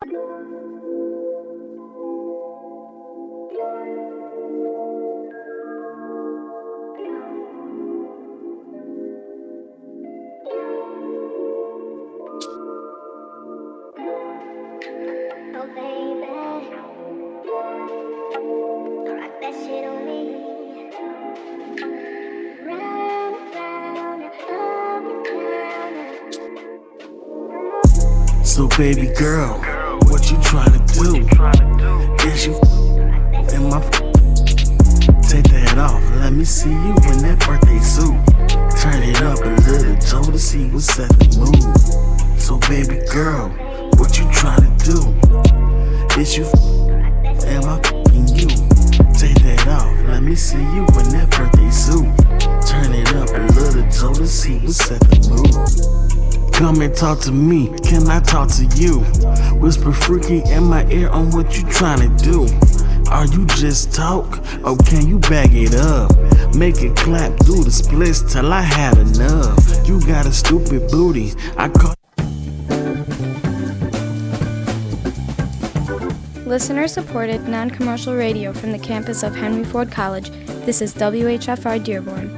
Oh baby, rock that shit on me. Round and round. So baby girl, what you tryna do? Is you in my take that off, let me see you in that birthday suit. Turn it up a little, Joe, to see what's at the mood. So baby girl, what you tryna do? Is you am I f***ing you? Take that off, let me see you in that birthday suit. Turn it up a little, Joe, to see what's at the mood. Come and talk to me, can I talk to you? Whisper freaky in my ear on what you tryna do. Are you just talk, or can you bag it up? Make it clap, do the splits till I had enough. You got a stupid booty, I call. Listener-supported, non-commercial radio from the campus of Henry Ford College. This is WHFR Dearborn.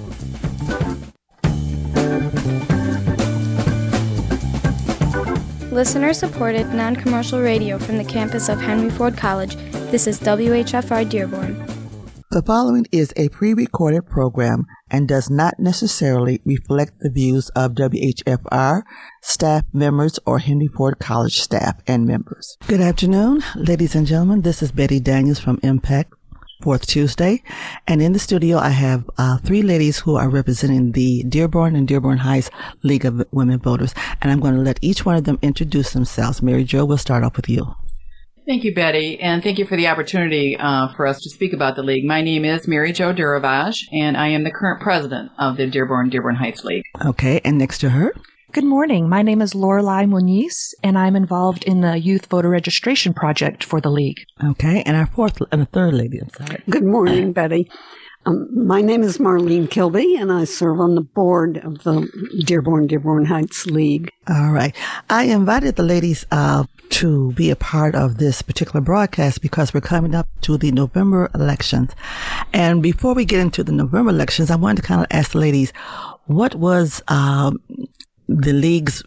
Listener-supported, non-commercial radio from the campus of Henry Ford College. This is WHFR Dearborn. The following is a pre-recorded program and does not necessarily reflect the views of WHFR, staff members, or Henry Ford College staff and members. Good afternoon, ladies and gentlemen. This is Betty Daniels from Impact, Fourth Tuesday. And in the studio, I have three ladies who are representing the Dearborn and Dearborn Heights League of Women Voters. And I'm going to let each one of them introduce themselves. Mary Jo, we'll start off with you. Thank you, Betty, and thank you for the opportunity for us to speak about the League. My name is Mary Jo Duravage, and I am the current president of the Dearborn Heights League. Okay, and next to her? Good morning. My name is Lorelai Muniz, and I'm involved in the Youth Voter Registration Project for the League. Okay, and our fourth and third lady, I'm sorry. Good morning, Betty. My name is Marlene Kilby, and I serve on the board of the Dearborn Heights League. All right. I invited the ladies to be a part of this particular broadcast because we're coming up to the November elections. And before we get into the November elections, I wanted to kind of ask the ladies, what was the League's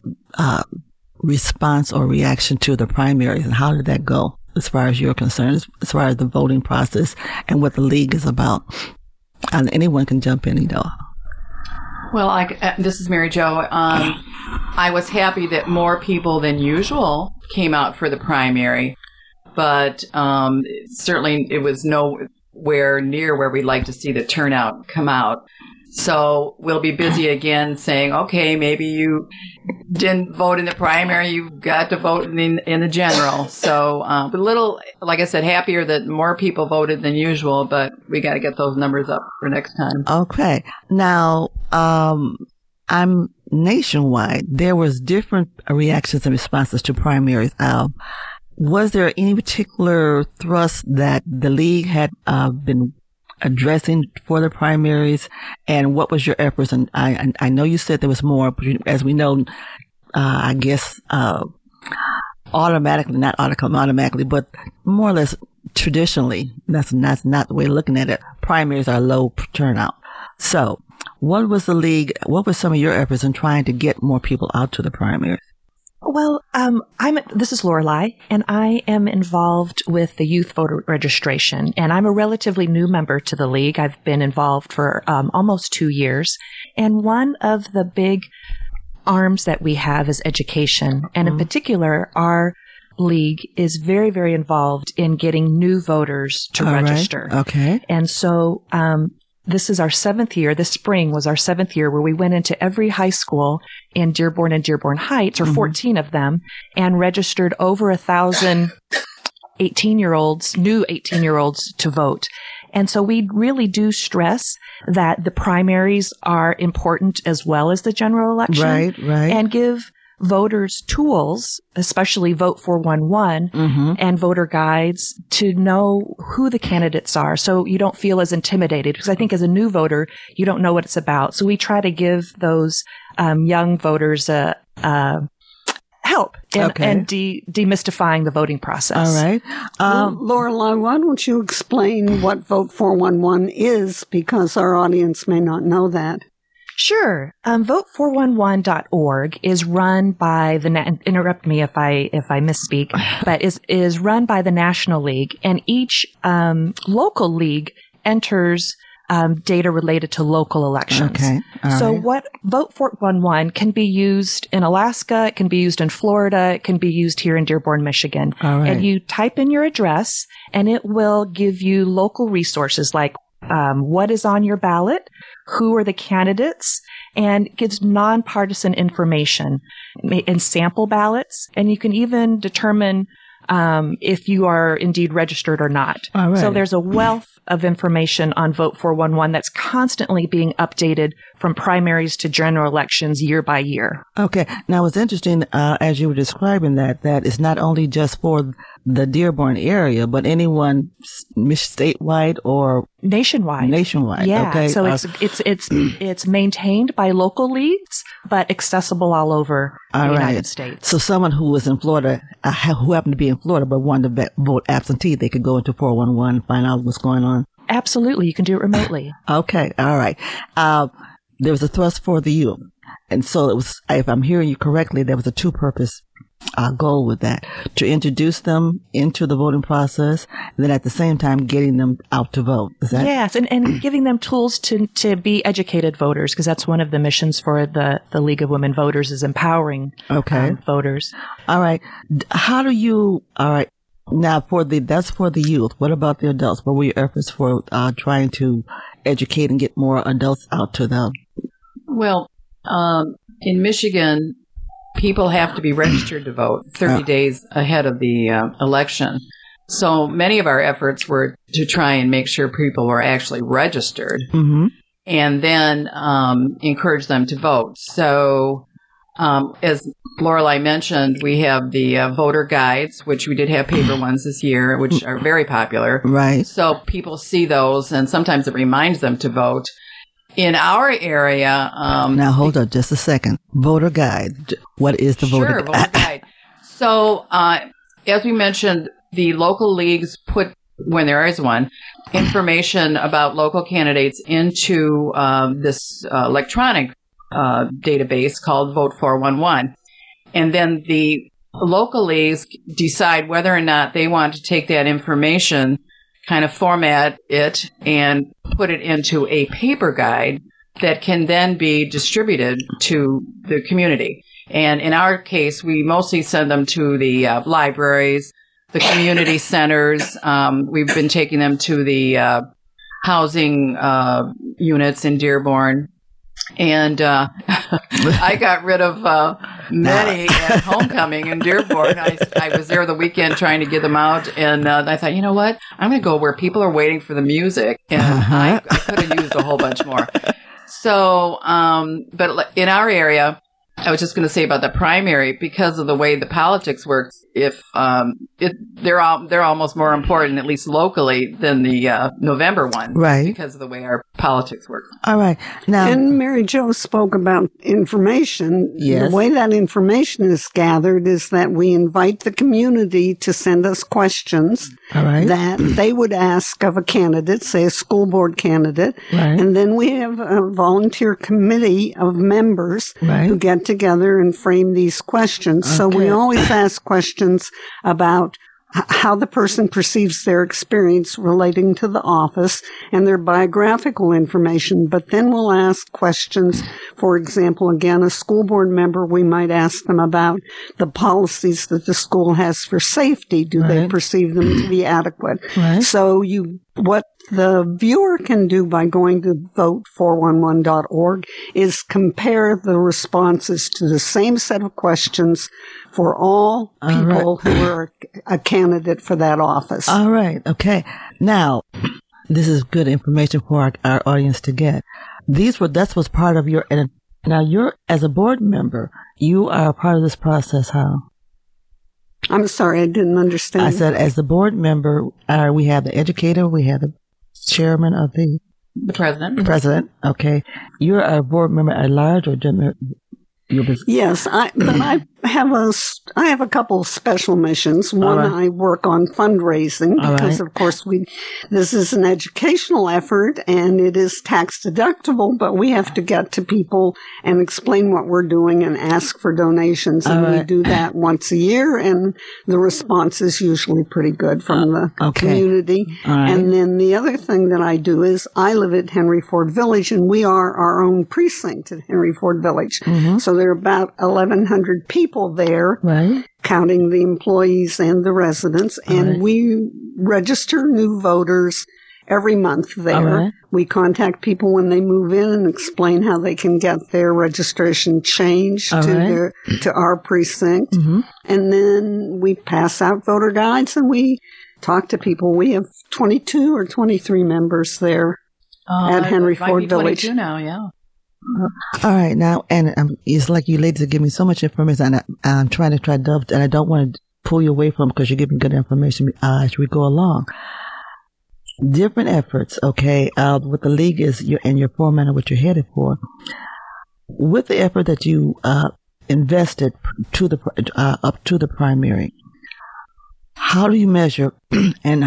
response or reaction to the primaries, and how did that go as far as you're concerned, as far as the voting process and what the League is about? And anyone can jump in, Well, this is Mary Jo. I was happy that more people than usual came out for the primary, but certainly it was nowhere near where we'd like to see the turnout come out. So we'll be busy again saying, okay, maybe you didn't vote in the primary, you've got to vote in the general. So a little, like I said, happier that more people voted than usual, but we got to get those numbers up for next time. Okay. Now, I'm nationwide. There was different reactions and responses to primaries. Was there any particular thrust that the League had been addressing for the primaries, and what was your efforts? And I know you said there was more, but as we know, I guess automatically, but more or less traditionally, that's not the way of looking at it. Primaries are low turnout. So, what was the League? What were some of your efforts in trying to get more people out to the primaries? Well, this is Lorelai, and I am involved with the youth voter registration, and I'm a relatively new member to the League. I've been involved for almost 2 years, and one of the big arms that we have is education, and in particular, our League is very, very involved in getting new voters to register. Right. Okay. And so, this is our 7th year. This spring was our 7th year where we went into every high school in Dearborn and Dearborn Heights, or 14 of them, and registered over 1,000 18-year-olds, new 18-year-olds to vote. And so we really do stress that the primaries are important as well as the general election. Right. And give voters tools, especially Vote 411 and voter guides, to know who the candidates are, so you don't feel as intimidated. Because I think as a new voter, you don't know what it's about. So we try to give those young voters help help in demystifying the voting process. All right. Lorelei, why don't you explain what Vote 411 is, because our audience may not know that. Sure. Vote411.org is run by interrupt me if I misspeak, but is run by the National League, and each local league enters data related to local elections. Okay. All right. What Vote 411 can be used in Alaska, it can be used in Florida, it can be used here in Dearborn, Michigan. All right. And you type in your address, and it will give you local resources like what is on your ballot, who are the candidates, and gives nonpartisan information in sample ballots. And you can even determine if you are indeed registered or not. All right. So there's a wealth of information on Vote 411 that's constantly being updated from primaries to general elections year by year. Okay. Now, it's interesting, as you were describing that it's not only just for the Dearborn area, but anyone statewide or nationwide. Nationwide. Okay. So it's maintained by local leagues, but accessible all over the United States. So someone who was in Florida, who happened to be in Florida, but wanted to vote absentee, they could go into 411 and find out what's going on. Absolutely. You can do it remotely. Okay. All right. There was a thrust for the youth. And so it was, if I'm hearing you correctly, there was a two-purpose goal with that, to introduce them into the voting process, and then at the same time getting them out to vote. Is that? Yes, and giving them tools to be educated voters, because that's one of the missions for the League of Women Voters, is empowering voters. All right. How do you, all right, now that's for the youth. What about the adults? What were your efforts for trying to educate and get more adults out to them? Well, in Michigan, people have to be registered to vote 30 days ahead of the election. So many of our efforts were to try and make sure people were actually registered, and then encourage them to vote. So as Lorelei mentioned, we have the voter guides, which we did have paper ones this year, which are very popular. Right. So people see those, and sometimes it reminds them to vote. In our area... now, hold up just a second. Voter guide. What is the voter guide? Voter guide. So, as we mentioned, the local leagues put, when there is one, information about local candidates into this electronic database called Vote 411. And then the local leagues decide whether or not they want to take that information, kind of format it, and put it into a paper guide that can then be distributed to the community. And in our case, we mostly send them to the libraries, the community centers. We've been taking them to the housing units in Dearborn. And I got rid of many at homecoming in Dearborn. I was there the weekend trying to get them out, and I thought, you know what? I'm going to go where people are waiting for the music, and I could have used a whole bunch more. So, but in our area, I was just going to say about the primary, because of the way the politics works, if they're almost more important, at least locally, than the November one, right? Because of the way our politics work. All right. Now, and Mary Jo spoke about information. Yes. The way that information is gathered is that we invite the community to send us questions that they would ask of a candidate, say a school board candidate, and then we have a volunteer committee of members who get together and frame these questions. So we always ask questions about how the person perceives their experience relating to the office and their biographical information. But then we'll ask questions, for example, again, a school board member, we might ask them about the policies that the school has for safety. Do they perceive them to be adequate? So what the viewer can do by going to vote411.org is compare the responses to the same set of questions for all people who are a candidate for that office. All right. Okay. Now, this is good information for our audience to get. That was part of your, and now you're, as a board member, you are a part of this process, how? I'm sorry, I didn't understand. I said, as the board member, we have the educator, we have the chairman of the president. President. Okay. You're a board member at large, or yes, but I have a couple of special missions. One, I work on fundraising because, of course, this is an educational effort and it is tax deductible, but we have to get to people and explain what we're doing and ask for donations. And we do that once a year, and the response is usually pretty good from the community. And then the other thing that I do is I live at Henry Ford Village, and we are our own precinct at Henry Ford Village. So there are about 1,100 people there, counting the employees and the residents, and we register new voters every month there. We contact people when they move in and explain how they can get their registration changed to our precinct. And then we pass out voter guides and we talk to people. We have 22 or 23 members there at Henry Ford Village. 22 now, All right, now, and it's like you ladies are giving me so much information, and I'm trying to and I don't want to pull you away from it because you're giving good information as we go along. Different efforts, what the league is, and your format and what you're headed for. With the effort that you invested up to the primary, how do you measure, and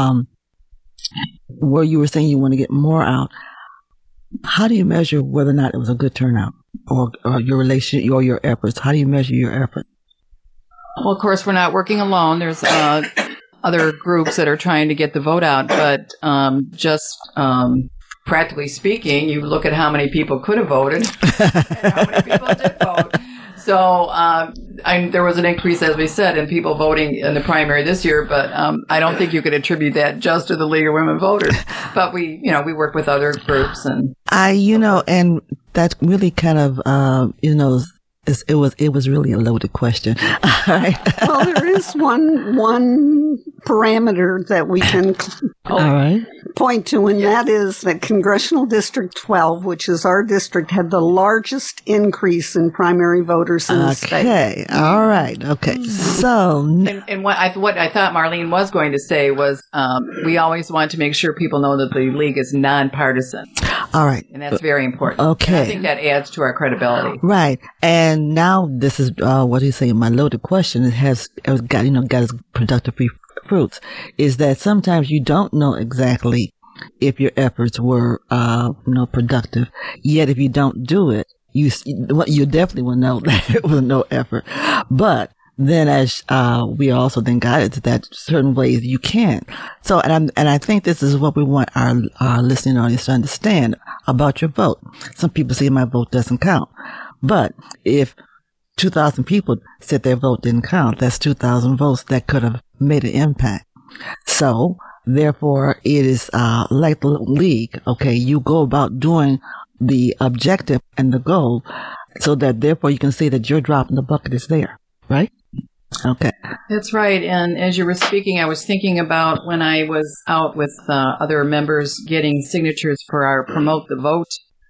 where you were saying you want to get more out, how do you measure whether or not it was a good turnout or your relation or your efforts? How do you measure your efforts? Well, of course, we're not working alone. There's other groups that are trying to get the vote out, but practically speaking, you look at how many people could have voted and how many people did vote. So there was an increase, as we said, in people voting in the primary this year, but I don't think you could attribute that just to the League of Women Voters. But we work with other groups, and and that's really kind of it was really a loaded question. Well, there is one parameter that we can point to, and that is that Congressional District 12, which is our district, had the largest increase in primary voters in the state. Okay, all right, okay. So, and what I thought Marlene was going to say was, we always want to make sure people know that the league is nonpartisan. All right, and that's very important. Okay, and I think that adds to our credibility. Right, and now this is what do you say? My loaded question. It has got its productive fruits. Is that sometimes you don't know exactly if your efforts were productive. Yet if you don't do it, you definitely will know that it was no effort. But then as we are also then guided to that certain ways you can. So and I think this is what we want our listening audience to understand about your vote. Some people say my vote doesn't count. But if 2,000 people said their vote didn't count, that's 2,000 votes that could have made an impact. So, therefore, it is like the league, you go about doing the objective and the goal so that, therefore, you can see that your drop in the bucket is there, right? Okay. That's right. And as you were speaking, I was thinking about when I was out with other members getting signatures for our Promote the Vote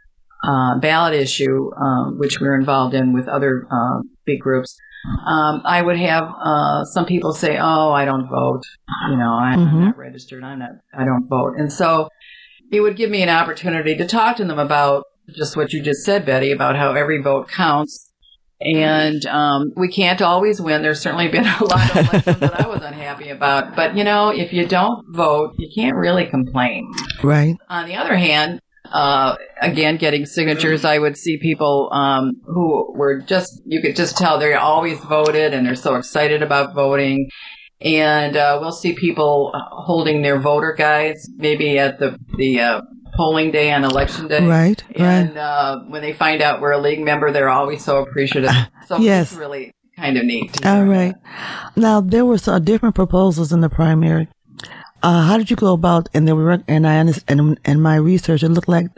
ballot issue, which we're involved in with other big groups. I would have some people say, "Oh, I don't vote. I'm not registered. I don't vote." And so it would give me an opportunity to talk to them about just what you just said, Betty, about how every vote counts. And we can't always win. There's certainly been a lot of elections that I was unhappy about. But, if you don't vote, you can't really complain. Right. On the other hand, again, getting signatures, I would see people who were you could just tell they always voted and they're so excited about voting. And we'll see people holding their voter guides maybe at the polling day on election day. Right. And when they find out we're a league member, they're always so appreciative. So yes. It's really kind of neat. All right. Now, there were some different proposals in the primary. How did you go about, and I understand, in my research, it looked like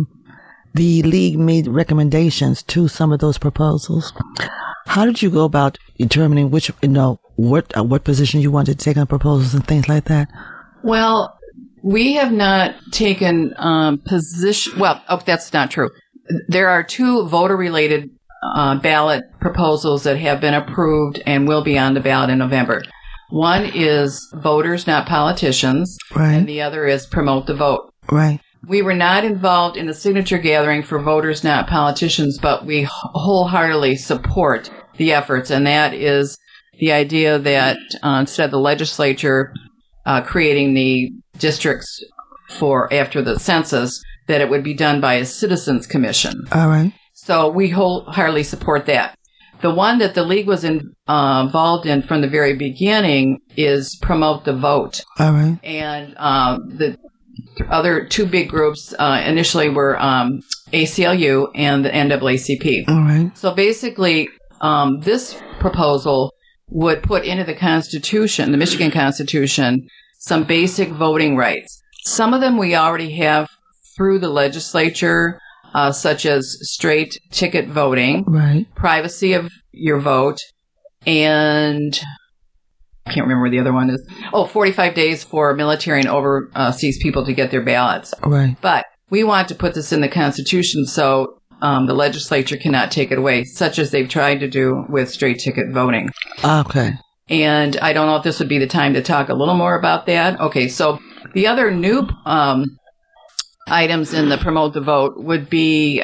the league made recommendations to some of those proposals. How did you go about determining which, what position you wanted to take on proposals and things like that? Well, we have not taken position. Well, that's not true. There are 2 voter-related ballot proposals that have been approved and will be on the ballot in November. One is Voters, Not Politicians, right. And the other is Promote the Vote. Right. We were not involved in the signature gathering for Voters, Not Politicians, but we wholeheartedly support the efforts, and that is the idea that instead of the legislature creating the districts for after the census, that it would be done by a citizens commission. All right. So we wholeheartedly support that. The one that the League was involved in from the very beginning is Promote the Vote. All right. And the other two big groups initially were ACLU and the NAACP. All right. So basically, this proposal would put into the Constitution, the Michigan Constitution, some basic voting rights. Some of them we already have through the legislature, such as straight ticket voting, right, privacy of your vote, and I can't remember what the other one is. 45 days for military and overseas people to get their ballots. Right. But we want to put this in the Constitution so the legislature cannot take it away, such as they've tried to do with straight ticket voting. Okay. And I don't know if this would be the time to talk a little more about that. Okay, so the other new items in the Promote the Vote would be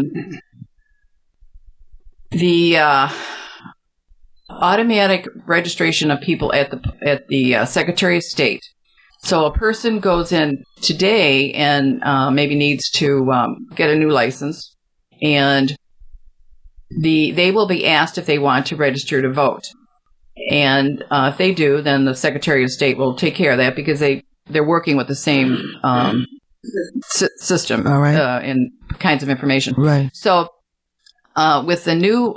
the automatic registration of people at the Secretary of State. So a person goes in today and maybe needs to get a new license, and they will be asked if they want to register to vote. And if they do, then the Secretary of State will take care of that because they're working with the same system. All right. And kinds of information. Right. So with the new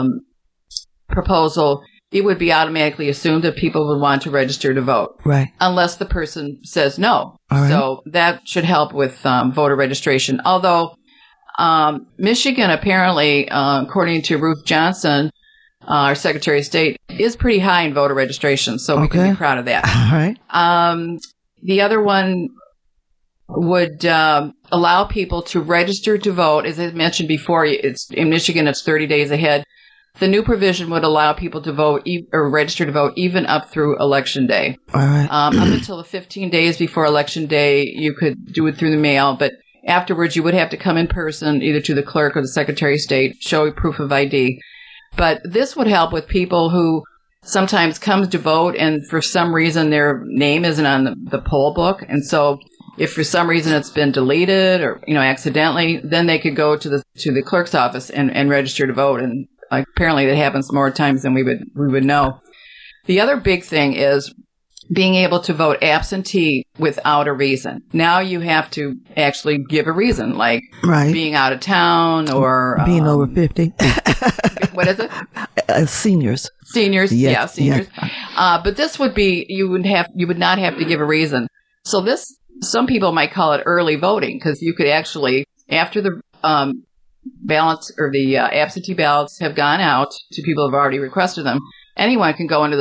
proposal, it would be automatically assumed that people would want to register to vote. Right. Unless the person says no. All right. So that should help with voter registration. Although Michigan apparently, according to Ruth Johnson, our Secretary of State, is pretty high in voter registration, so we can be proud of that. All right. The other one would allow people to register to vote. As I mentioned before, in Michigan, it's 30 days ahead. The new provision would allow people to vote or register to vote even up through Election Day. All right. Up until the 15 days before Election Day, you could do it through the mail, but afterwards you would have to come in person, either to the clerk or the Secretary of State, show proof of ID. But this would help with people who sometimes come to vote and for some reason their name isn't on the poll book. And so if for some reason it's been deleted or, accidentally, then they could go to the clerk's office and register to vote. And apparently that happens more times than we would know. The other big thing is being able to vote absentee without a reason. Now you have to actually give a reason, like being out of town or being over 50. What is it? Seniors. Seniors, yes, yeah, seniors. Yes. But this would be you would not have to give a reason. So some people might call it early voting because you could actually, after the ballots or the absentee ballots have gone out to people who have already requested them, anyone can go into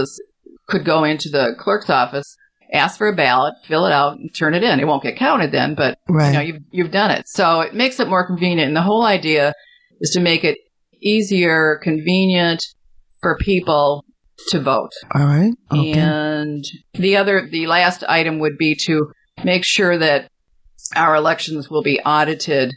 the clerk's office, ask for a ballot, fill it out, and turn it in. It won't get counted then, but you've done it. So it makes it more convenient. And the whole idea is to make it easier, convenient for people to vote. All right. Okay. And the last item would be to make sure that our elections will be audited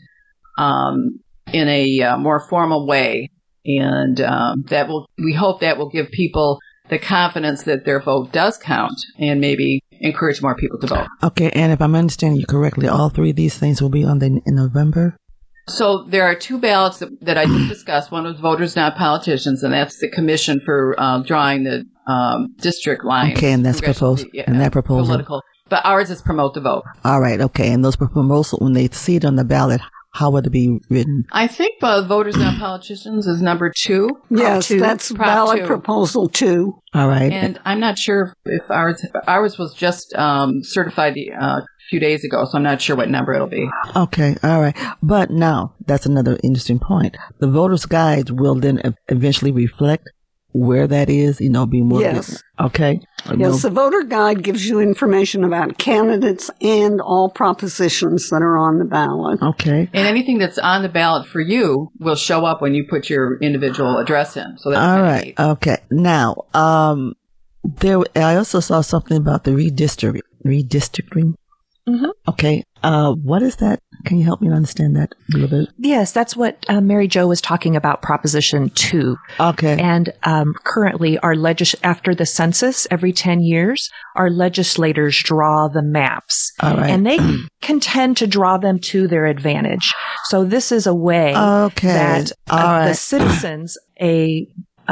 in a more formal way, and we hope that will give people the confidence that their vote does count and maybe encourage more people to vote. Okay, and if I'm understanding you correctly, all three of these things will be in November? So there are two ballots that I did discuss. One was Voters Not Politicians, and that's the commission for drawing the district lines. Okay, and that's proposed. And that proposal. Political. But ours is Promote the Vote. All right, okay. And those proposals, when they see it on the ballot, how would it be written? I think Voters Not Politicians is number 2. Yes, that's ballot proposal 2. All right. And I'm not sure if ours was just certified a few days ago, so I'm not sure what number it'll be. Okay, all right. But now, that's another interesting point. The voter's guide will then eventually reflect where that is, be more. Yes. Okay. Yes, the voter guide gives you information about candidates and all propositions that are on the ballot. Okay. And anything that's on the ballot for you will show up when you put your individual address in. So that's all right. Neat. Okay. Now, I also saw something about the redistricting. Mm-hmm. Okay. What is that? Can you help me understand that a little bit? Yes, that's what Mary Jo was talking about, Proposition 2. Okay. And currently, after the census, every 10 years, our legislators draw the maps. All right. And they can tend to draw them to their advantage. So this is a way that the citizens, a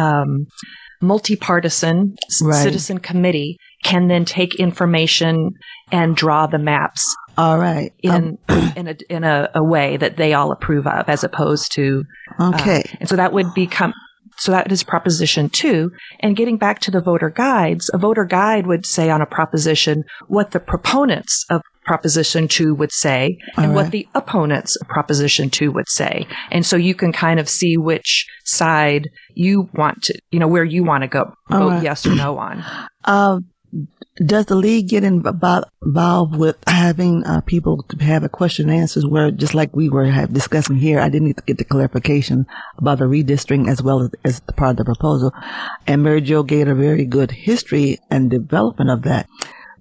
multi-partisan citizen committee, can then take information and draw the maps. All right. In a way that they all approve of, as opposed to and so that would become. So that is Proposition 2. And getting back to the voter guides, a voter guide would say on a proposition what the proponents of Proposition 2 would say and what the opponents of Proposition 2 would say. And so you can kind of see which side you want to, where you want to go, vote yes or no on. Does the league get involved with having people to have a question and answers where, just like we were discussing here, I didn't need to get the clarification about the redistricting as well as the part of the proposal. And Mary Jo gave a very good history and development of that.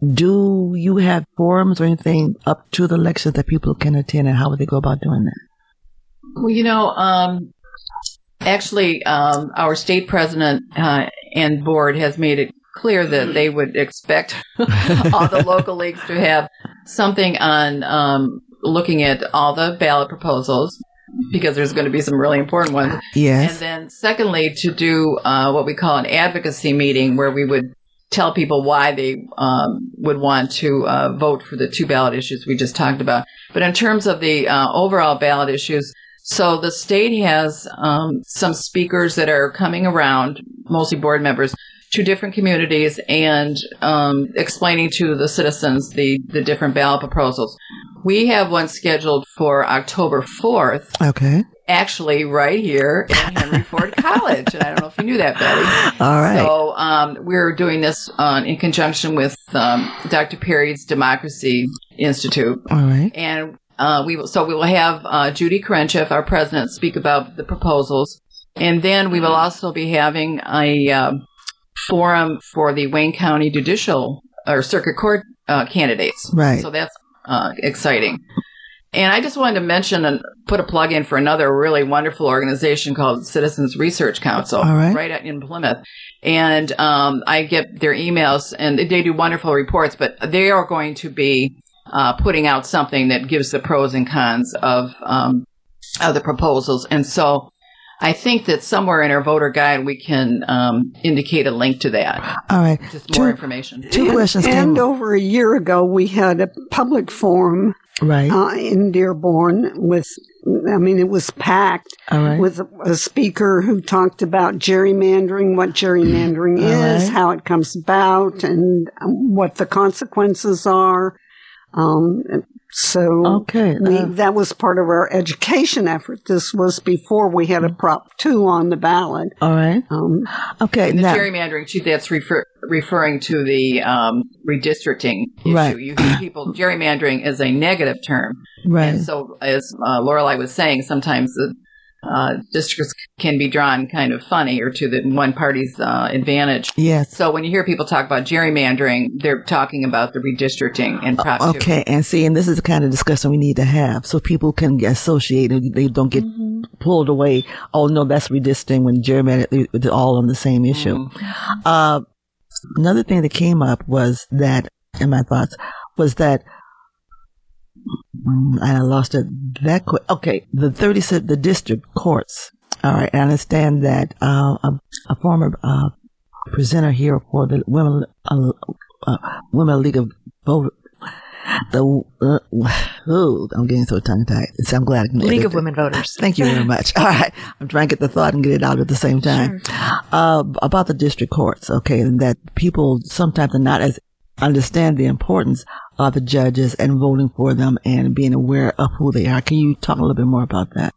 Do you have forums or anything up to the elections that people can attend, and how would they go about doing that? Well, actually, our state president and board has made it clear that they would expect all the local leagues to have something on looking at all the ballot proposals, because there's going to be some really important ones. Yes. And then secondly, to do what we call an advocacy meeting, where we would tell people why they would want to vote for the 2 ballot issues we just talked about. But in terms of the overall ballot issues, so the state has some speakers that are coming around, mostly board members, to different communities and explaining to the citizens the different ballot proposals. We have one scheduled for October 4th. Okay. Actually, right here at Henry Ford College. And I don't know if you knew that, Betty. All right. So we're doing this in conjunction with Dr. Perry's Democracy Institute. All right. And we will have Judy Karenchev, our president, speak about the proposals. And then we will also be having a forum for the Wayne County Judicial or Circuit Court candidates. Right. So that's exciting. And I just wanted to mention and put a plug in for another really wonderful organization called Citizens Research Council, right in Plymouth. And I get their emails, and they do wonderful reports, but they are going to be putting out something that gives the pros and cons of the proposals. And so I think that somewhere in our voter guide, we can indicate a link to that. All right. Just more information. 2 questions. And over a year ago, we had a public forum in Dearborn it was packed with a speaker who talked about gerrymandering, what gerrymandering is, how it comes about, and what the consequences are. That was part of our education effort. This was before we had a Prop 2 on the ballot. All right. Okay. And the gerrymandering, that's referring to the redistricting issue. Right. You hear people, gerrymandering is a negative term. Right. And so, as Lorelei was saying, sometimes the districts can be drawn kind of funny or to the one party's advantage. Yes. So when you hear people talk about gerrymandering, they're talking about the redistricting and Prop 2. Okay, and this is the kind of discussion we need to have so people can get associated. They don't get pulled away. Oh, no, that's redistricting when gerrymandering, they're all on the same issue. Another thing that came up was that, in my thoughts, was that I lost it that quick. Okay, the district courts. All right, I understand that a former presenter here for the Women League of Voters. I'm getting so tongue-tied. So I'm glad I can League of Women Voters. Thank you very much. All right, I'm trying to get the thought and get it out at the same time. Sure. About the district courts. Okay, and that people sometimes are not as understand the importance of the judges and voting for them and being aware of who they are. Can you talk a little bit more about that?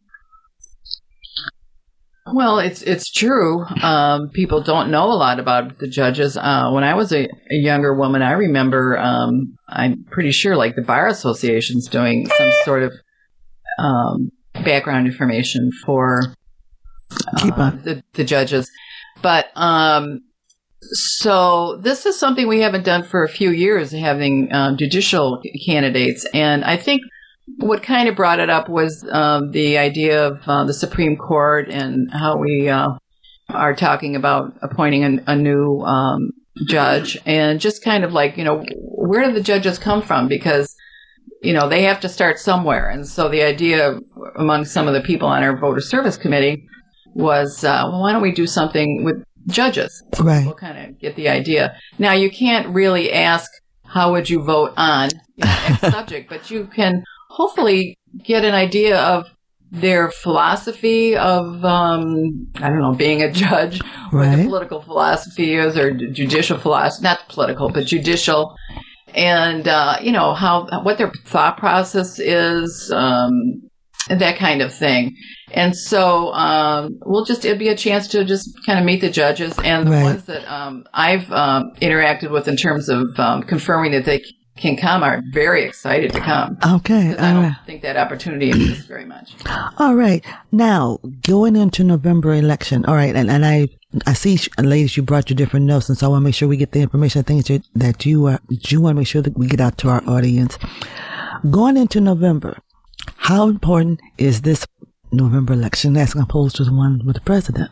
Well, it's true. People don't know a lot about the judges. When I was a younger woman, I remember, I'm pretty sure, like the Bar Association's doing some sort of background information for the judges. But So this is something we haven't done for a few years, having judicial candidates. And I think what kind of brought it up was the idea of the Supreme Court and how we are talking about appointing a new judge, and just kind of like, where do the judges come from? Because, they have to start somewhere. And so the idea among some of the people on our voter service committee was, why don't we do something with judges? Right. We'll kind of get the idea. Now, you can't really ask, how would you vote on X subject, but you can hopefully get an idea of their philosophy of, being a judge, what the political philosophy is, or judicial philosophy, not political, but judicial, and, what their thought process is, that kind of thing. And so it'd be a chance to just kind of meet the judges, and the ones that I've interacted with in terms of confirming that they can come are very excited to come. Okay. I don't think that opportunity exists very much. All right. Now, going into November election. All right. And I see, ladies, you brought your different notes, and so I want to make sure we get the information, things that you want to make sure that we get out to our audience. Going into November, how important is this November election as opposed to the one with the president?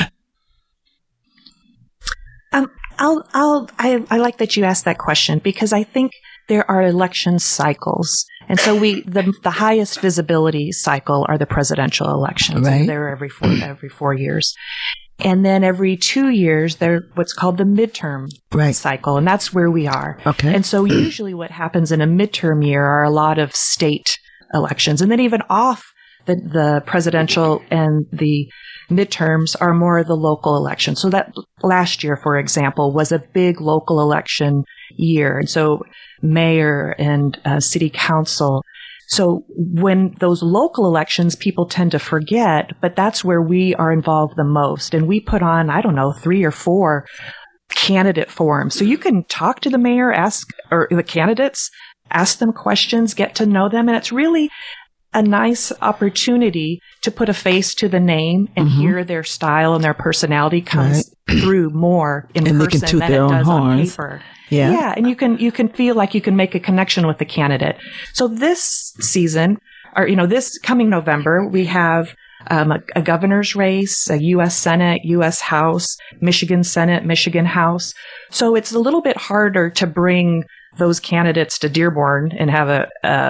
I like that you asked that question, because I think there are election cycles. And so the highest visibility cycle are the presidential elections. Right. And they're every 4 years. And then every 2 years, they're what's called the midterm cycle. And that's where we are. Okay. And so usually what happens in a midterm year are a lot of state elections. And then even off the presidential and the midterms are more of the local elections. So that last year, for example, was a big local election year. And so mayor and city council. So when those local elections, people tend to forget, but that's where we are involved the most. And we put on, 3 or 4 candidate forums. So you can talk to the mayor, or the candidates, ask them questions, get to know them. And it's really a nice opportunity to put a face to the name and hear their style and their personality comes through more in person than it does on paper. Yeah, and you can feel like you can make a connection with the candidate. So this season, or this coming November, we have a governor's race, a U.S. Senate, U.S. House, Michigan Senate, Michigan House. So it's a little bit harder to bring those candidates to Dearborn and have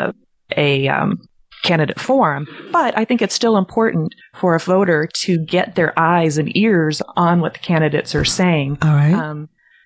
a candidate forum, but I think it's still important for a voter to get their eyes and ears on what the candidates are saying. All right.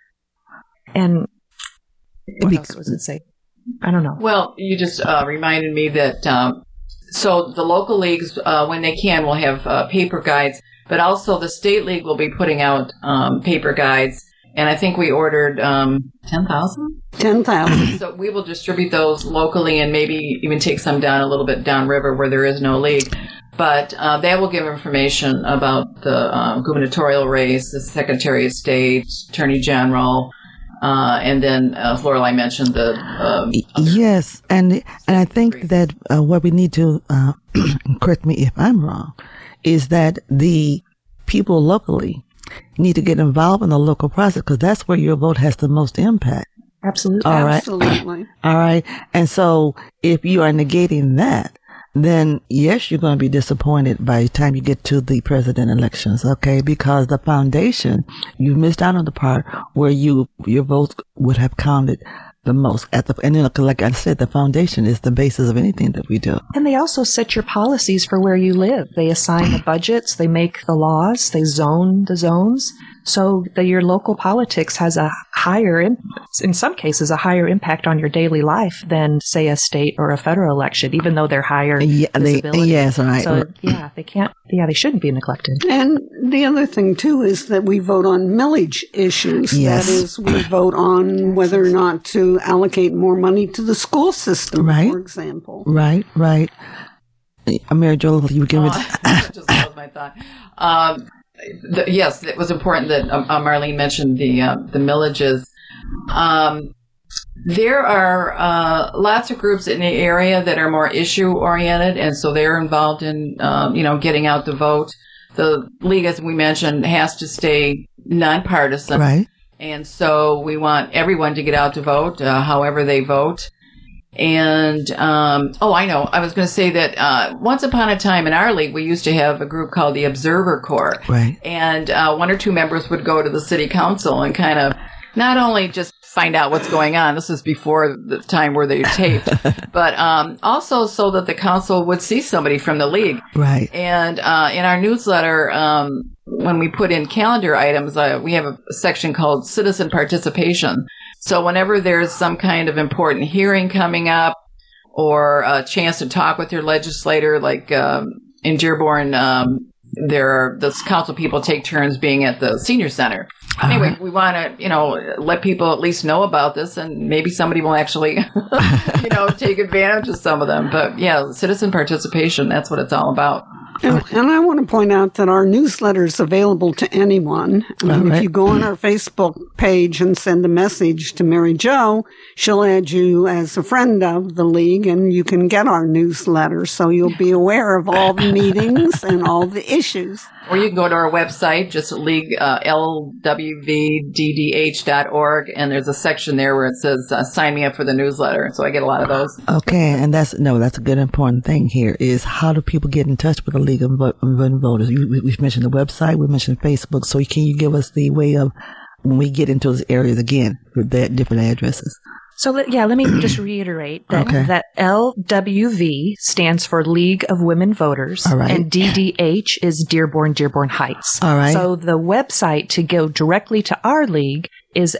And what else was it say? I don't know. Well, you just reminded me that so the local leagues, when they can, will have paper guides, but also the state league will be putting out paper guides. And I think we ordered 10,000? 10,000. So we will distribute those locally and maybe even take some down a little bit downriver where there is no league. But that will give information about the gubernatorial race, the Secretary of State, Attorney General, and then as Lorelei mentioned, the yes, and I think that what we need to correct me if I'm wrong is that the people locally need to get involved in the local process, because that's where your vote has the most impact. Absolutely. All right. Absolutely. All right. And so if you are negating that, then yes, you're going to be disappointed by the time you get to the president elections, okay? Because the foundation, you missed out on the part where your votes would have counted the most and like I said, the foundation is the basis of anything that we do. And they also set your policies for where you live. They assign the budgets, they make the laws, they zone the zones. So your local politics has a higher, in some cases, a higher impact on your daily life than, say, a state or a federal election, even though they're higher visibility. Yes, right. So, they shouldn't be neglected. And the other thing, too, is that we vote on millage issues. Yes. That is, we vote on whether or not to allocate more money to the school system, for example. Right. Mary Jo, you were giving just lost my thought. Yes, it was important that Marlene mentioned the millages. There are lots of groups in the area that are more issue-oriented, and so they're involved in, getting out the vote. The league, as we mentioned, has to stay nonpartisan. Right. And so we want everyone to get out to vote, however they vote. And, I know. I was going to say that once upon a time in our league, we used to have a group called the Observer Corps. Right. And one or two members would go to the city council and kind of not only just find out what's going on. This is before the time where they taped, but also so that the council would see somebody from the league. Right. And in our newsletter, when we put in calendar items, we have a section called citizen participation. So whenever there's some kind of important hearing coming up or a chance to talk with your legislator, like in Dearborn, the council people take turns being at the senior center. Anyway, we want to, let people at least know about this, and maybe somebody will actually, take advantage of some of them. But yeah, citizen participation, that's what it's all about. And I want to point out that our newsletter is available to anyone. If you go on our Facebook page and send a message to Mary Jo, she'll add you as a friend of the league, and you can get our newsletter. So you'll be aware of all the meetings and all the issues. Or you can go to our website, just league, lwvddh.org, and there's a section there where it says, sign me up for the newsletter. So I get a lot of those. Okay, and that's a good important thing here is how do people get in touch with the League of Women Voters? We've mentioned the website, we mentioned Facebook, so can you give us the way of when we get into those areas again with that different addresses? So, let me just reiterate that LWV stands for League of Women Voters, and DDH is Dearborn Heights. All right. So the website to go directly to our league is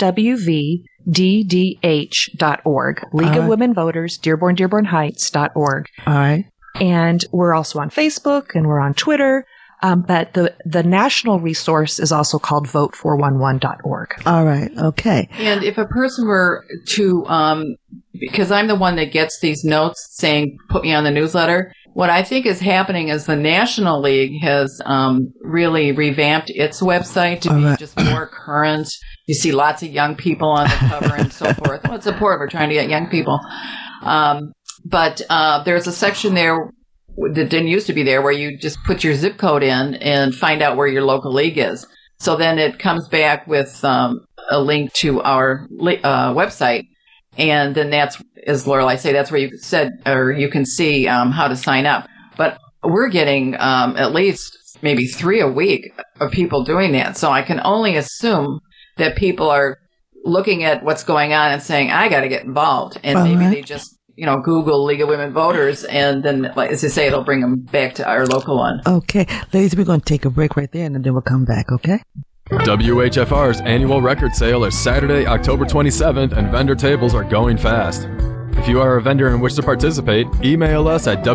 lwvddh.org, League of Women Voters, Dearborn Heights.org. All right. And we're also on Facebook and we're on Twitter. But the national resource is also called vote411.org. All right. Okay. And if a person were to, because I'm the one that gets these notes saying, put me on the newsletter, what I think is happening is the National League has really revamped its website to be just more current. You see lots of young people on the cover and so forth. Well, it's important. We're trying to get young people. But there's a section there that didn't used to be there where you just put your zip code in and find out where your local league is. So then it comes back with a link to our website. And then that's, as Lorelei say, that's where you said, or you can see how to sign up. But we're getting at least maybe 3 a week of people doing that. So I can only assume that people are looking at what's going on and saying, I got to get involved. And maybe they just Google League of Women Voters, and then, as you say, it'll bring them back to our local one. Okay. Ladies, we're going to take a break right there, and then we'll come back, okay? WHFR's annual record sale is Saturday, October 27th, and vendor tables are going fast. If you are a vendor and wish to participate, email us at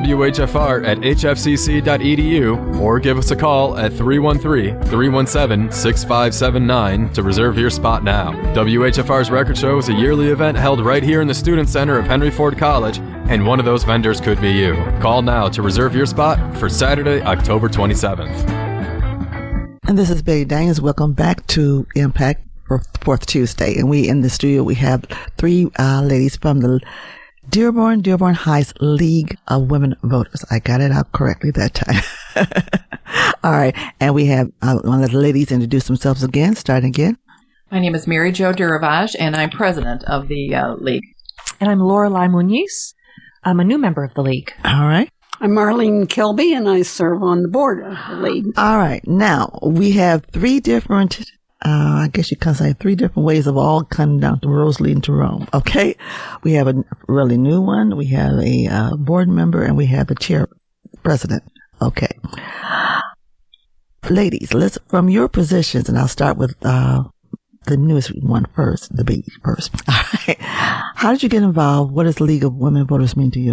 whfr@hfcc.edu or give us a call at 313-317-6579 to reserve your spot now. WHFR's Record Show is a yearly event held right here in the Student Center of Henry Ford College, and one of those vendors could be you. Call now to reserve your spot for Saturday, October 27th. And this is Betty Daniels. Welcome back to Impact for Fourth Tuesday. And we in the studio, we have 3 ladies from the Dearborn Heights League of Women Voters. I got it out correctly that time. All right. And we have one of the ladies introduce themselves again, starting again. My name is Mary Jo Duravage, and I'm president of the league. And I'm Lorelei Muniz. I'm a new member of the league. All right. I'm Marlene Kilby, and I serve on the board of the league. All right. Now, we have 3 different I guess you can say 3 different ways of all coming down the roads leading to Rome. Okay. We have a really new one. We have a board member, and we have a chair president. Okay. Ladies, from your positions, and I'll start with the newest one first, the baby first. All right. How did you get involved? What does the League of Women Voters mean to you?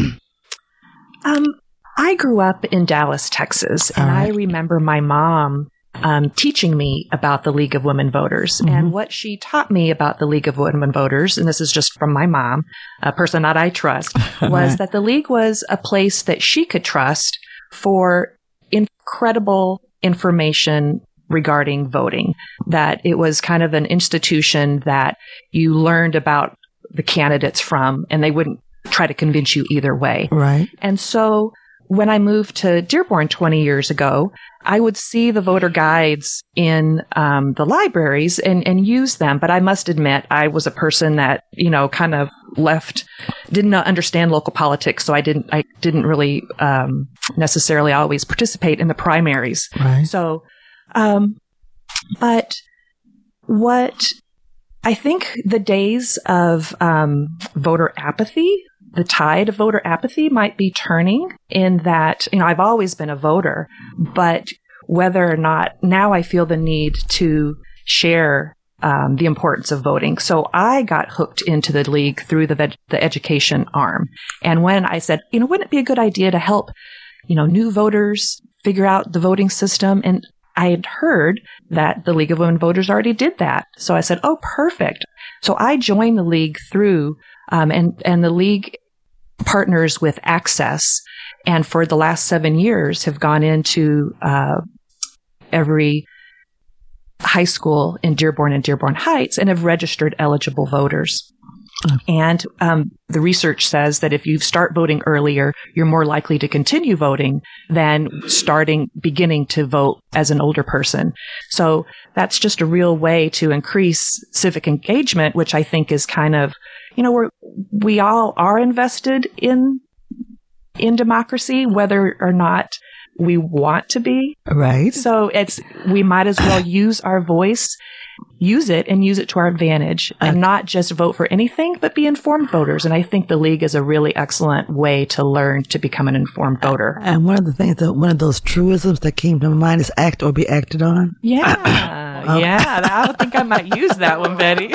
I grew up in Dallas, Texas, and I remember my mom teaching me about the League of Women Voters. Mm-hmm. And what she taught me about the League of Women Voters, and this is just from my mom, a person that I trust, was that the League was a place that she could trust for incredible information regarding voting, that it was kind of an institution that you learned about the candidates from, and they wouldn't try to convince you either way. Right. And so when I moved to Dearborn 20 years ago, I would see the voter guides in the libraries and use them. But I must admit, I was a person that, kind of didn't understand local politics. So I didn't really necessarily always participate in the primaries. Right. So, but what I think the days of voter apathy, the tide of voter apathy might be turning in that, I've always been a voter, but whether or not now I feel the need to share the importance of voting. So I got hooked into the league through the education arm. And when I said, wouldn't it be a good idea to help, new voters figure out the voting system? And I had heard that the League of Women Voters already did that. So I said, oh, perfect. So I joined the league through, and the league partners with Access, and for the last 7 years have gone into every high school in Dearborn and Dearborn Heights and have registered eligible voters. And the research says that if you start voting earlier, you're more likely to continue voting than beginning to vote as an older person. So that's just a real way to increase civic engagement, which I think is kind of, we all are invested in democracy, whether or not we want to be. Right. So we might as well use our voice, use it to our advantage, and not just vote for anything, but be informed voters. And I think the league is a really excellent way to learn to become an informed voter. And one of the things one of those truisms that came to my mind is act or be acted on. Yeah. I think I might use that one, Betty.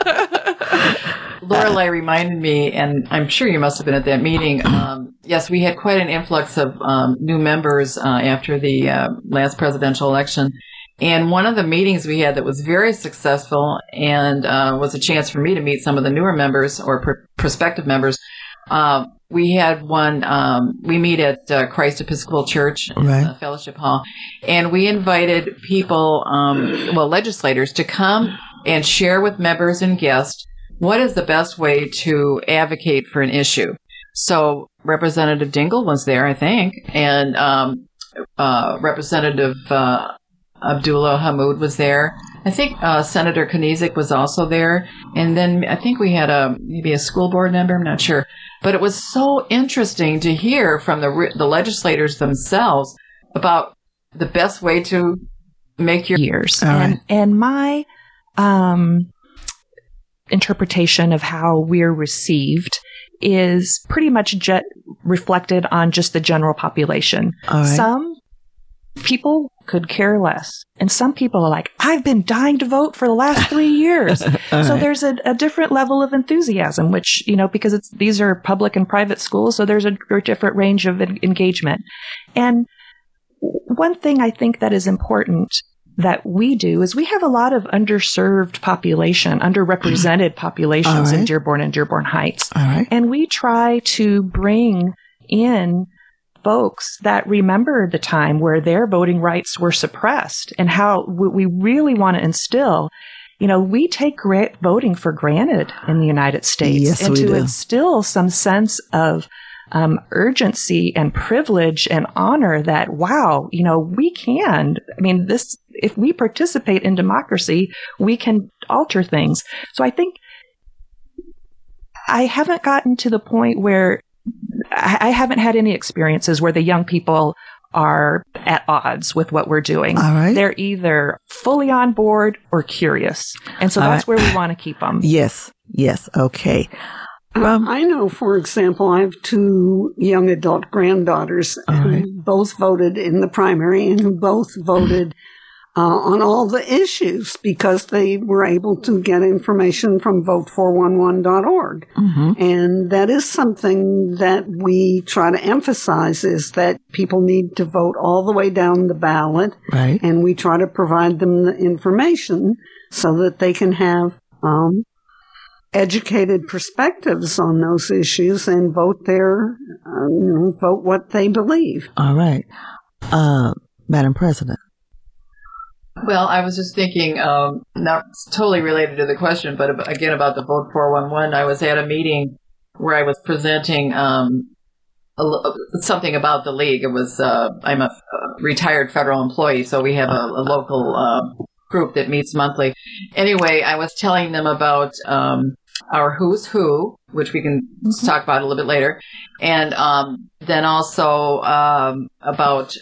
Lorelei reminded me, and I'm sure you must have been at that meeting. Yes, we had quite an influx of new members after the last presidential election. And one of the meetings we had that was very successful and was a chance for me to meet some of the newer members or prospective members. We had one, we meet at Christ Episcopal Church, right. Fellowship Hall, and we invited people, legislators, to come and share with members and guests what is the best way to advocate for an issue. So Representative Dingell was there, I think, and Representative Abdullah Hamoud was there. I think Senator Kniezek was also there. And then I think we had maybe a school board member, I'm not sure. But it was so interesting to hear from the legislators themselves about the best way to make your years. And my interpretation of how we're received is pretty much reflected on just the general population. Right. Some people could care less. And some people are like, I've been dying to vote for the last 3 years. So there's a different level of enthusiasm, which, because these are public and private schools, so there's a different range of engagement. And one thing I think that is important that we do is we have a lot of underserved population, underrepresented populations in Dearborn and Dearborn Heights. All right. And we try to bring in folks that remember the time where their voting rights were suppressed and how we really want to instill, we take voting for granted in the United States. Yes, and we to do. instill some sense of urgency and privilege and honor that, wow, we can. If we participate in democracy, we can alter things. So I think I haven't gotten to the point where I haven't had any experiences where the young people are at odds with what we're doing. All right. They're either fully on board or curious. And so that's where we want to keep them. Yes. Okay. I know, for example, I have 2 young adult granddaughters who both voted in the primary and who both voted on all the issues because they were able to get information from vote411.org. Mm-hmm. And that is something that we try to emphasize, is that people need to vote all the way down the ballot. Right. And we try to provide them the information so that they can have educated perspectives on those issues and vote vote what they believe. All right. Madam President. Well, I was just thinking, not totally related to the question, but again about the Vote 411. I was at a meeting where I was presenting something about the league. It was I'm a retired federal employee, so we have a local group that meets monthly. Anyway, I was telling them about our Who's Who, which we can talk about a little bit later, and then also about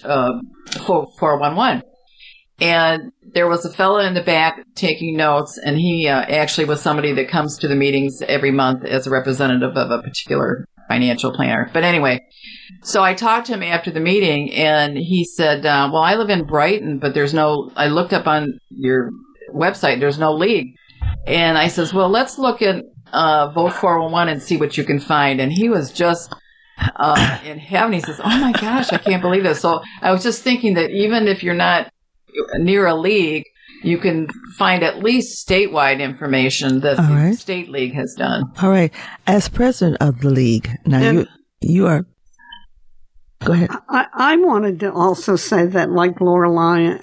411. And there was a fellow in the back taking notes, and he actually was somebody that comes to the meetings every month as a representative of a particular financial planner. But anyway, so I talked to him after the meeting, and he said, well, I live in Brighton, but I looked up on your website, there's no league. And I says, well, let's look at Vote 411 and see what you can find. And he was just in heaven. He says, oh my gosh, I can't believe this. So I was just thinking that even if you're not near a league, you can find at least statewide information that the state league has done. All right. As president of the league, now you are. Go ahead. I wanted to also say that, like Lorelei,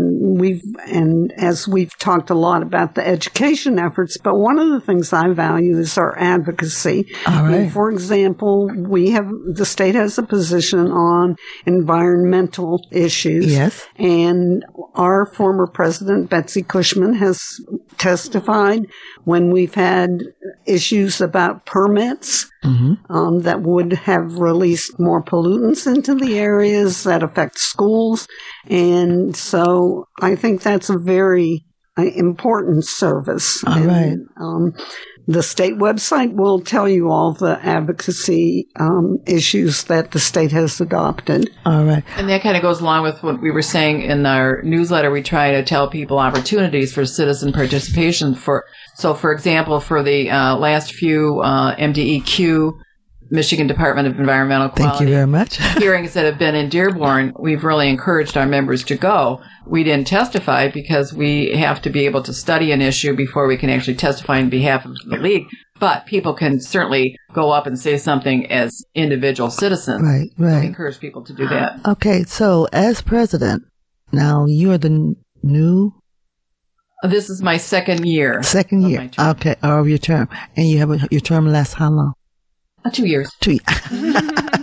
and as we've talked a lot about the education efforts, but one of the things I value is our advocacy. All right. And for example, the state has a position on environmental issues. Yes. And our former president, Betsy Cushman, has testified when we've had issues about permits that would have released more pollutants into the areas that affect schools. And so I think that's a very important service. All right. The state website will tell you all the advocacy issues that the state has adopted. All right. And that kind of goes along with what we were saying in our newsletter. We try to tell people opportunities for citizen participation. So, for example, for the last few MDEQ, Michigan Department of Environmental Quality, thank you very much. hearings that have been in Dearborn, we've really encouraged our members to go. We didn't testify because we have to be able to study an issue before we can actually testify on behalf of the league. But people can certainly go up and say something as individual citizens. Right. So we encourage people to do that. Okay, so as president, now you are the new... This is my second year. Second year. Okay, of your term. And you have your term lasts how long? 2 years. 2 years.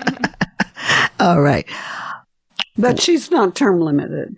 All right. But she's not term limited.